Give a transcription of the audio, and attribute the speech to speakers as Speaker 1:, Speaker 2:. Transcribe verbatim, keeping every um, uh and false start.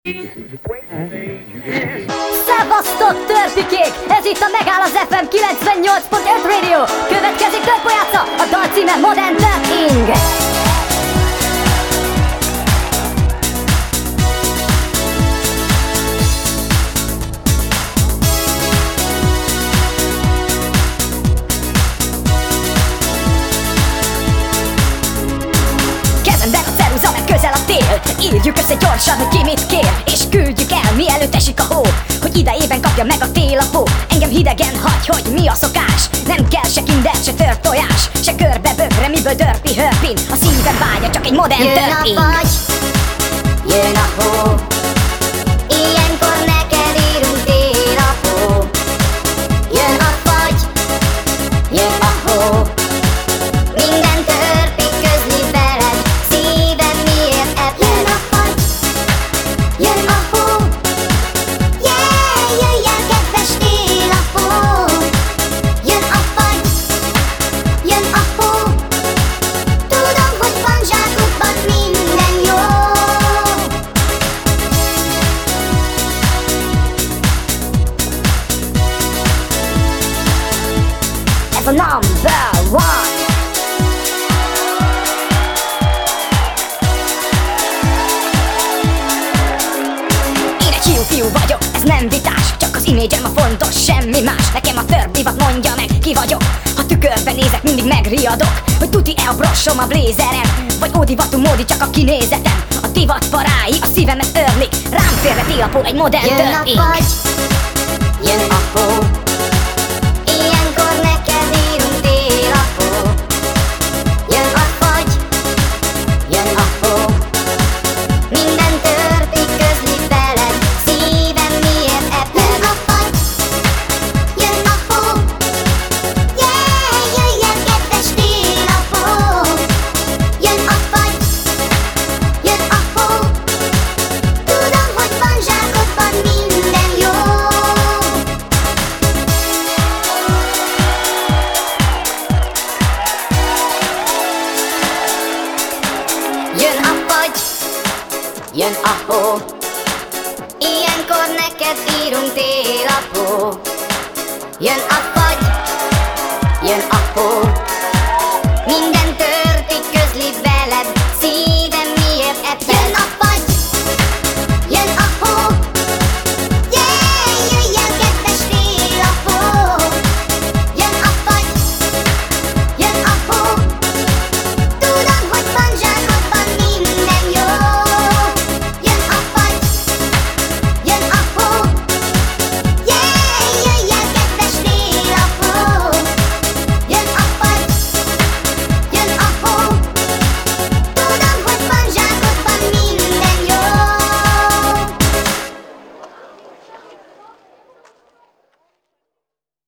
Speaker 1: Szevasztok törpikék! Ez itt a Megáll az ef em kilencvennyolc pont öt Radio. Következik törpojátsza, a dal címe Modern Talking. Kezemben a ceruza, mert közel a tél. Írjuk össze gyorsan, hogy ki mit kér, és küldjük el, mielőtt esik a hó, hogy idejében kapja meg a tél a pó. Engem hidegen hagy, hogy mi a szokás. Nem kell se kinder, se tört tojás, se körbe bögre, miből dörpi hörpin. A szívem vágya, csak egy modern
Speaker 2: Jön
Speaker 1: törping.
Speaker 2: a fagy, jön a hó, ilyenkor neked írunk tél a hó. Jön a fagy, jön a hó, minden törpik közli veled, szívem miért ebb. Jön a fagy, jön a hó, yeah, jöjj el kedves tél a hó. Jön a fagy, jön a hó, tudom, hogy van zsákodban minden jó.
Speaker 1: Ez a number one. Én egy hiú fiú vagyok, ez nem vitás, csak az image-em a fontos, semmi más. Nekem a törp divat mondja meg, ki vagyok. Ha tükörben nézek, mindig megriadok, hogy tuti-e a brosom a blézerem, vagy ódivatú módi csak a kinézetem. A divat parái a szívemet örlik, rám félre télapó egy modern
Speaker 2: Jön a
Speaker 1: törping.
Speaker 2: fagy, jön a hó, ilyenkor neked írunk tél a hó. Jön a fagy, jön a hó, minden törpik közli veled, szívem miért ebb. Jön a fagy, jön a hó, yeah, jöjj el kedves tél a hó. Jön a fagy, jön a hó, tudom, hogy van zsákodban minden jó. Jön a fagy, jön a hó, ilyenkor neked írunk tél a hó. Jön a fagy, jön a hó,